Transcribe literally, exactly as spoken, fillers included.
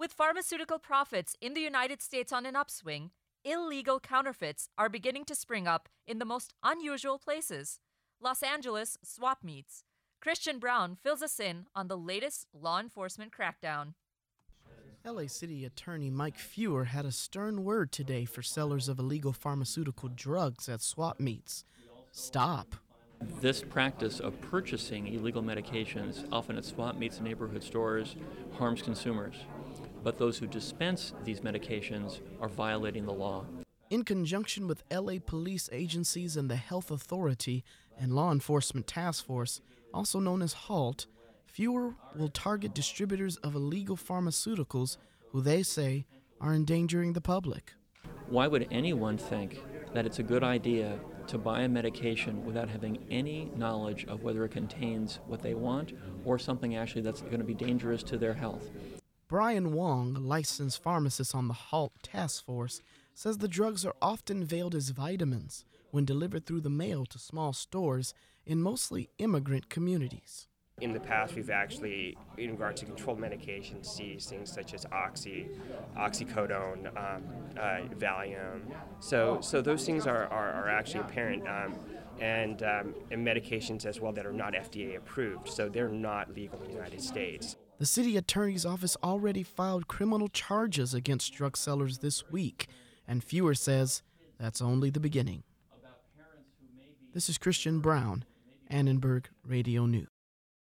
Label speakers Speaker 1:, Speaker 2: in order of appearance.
Speaker 1: With pharmaceutical profits in the United States on an upswing, illegal counterfeits are beginning to spring up in the most unusual places. Los Angeles swap meets. Christian Brown fills us in on the latest law enforcement crackdown.
Speaker 2: L A City Attorney Mike Feuer had a stern word today for sellers of illegal pharmaceutical drugs at swap meets. Stop.
Speaker 3: This practice of purchasing illegal medications, often at swap meets and neighborhood stores, harms consumers. But those who dispense these medications are violating the law.
Speaker 2: In conjunction with L A police agencies and the Health Authority and Law Enforcement Task Force, also known as HALT, Feuer will target distributors of illegal pharmaceuticals who they say are endangering the public.
Speaker 3: Why would anyone think that it's a good idea to buy a medication without having any knowledge of whether it contains what they want or something actually that's going to be dangerous to their health?
Speaker 2: Brian Wong, a licensed pharmacist on the HALT task force, says the drugs are often veiled as vitamins when delivered through the mail to small stores in mostly immigrant communities.
Speaker 4: In the past, we've actually, in regard to controlled medications, seized things such as oxy, oxycodone, um, uh, Valium. So, so those things are, are, are actually apparent, um, and, um, and medications as well that are not F D A approved. So they're not legal in the United States.
Speaker 2: The city attorney's office already filed criminal charges against drug sellers this week, and Feuer says that's only the beginning. This is Christian Brown, Annenberg Radio News.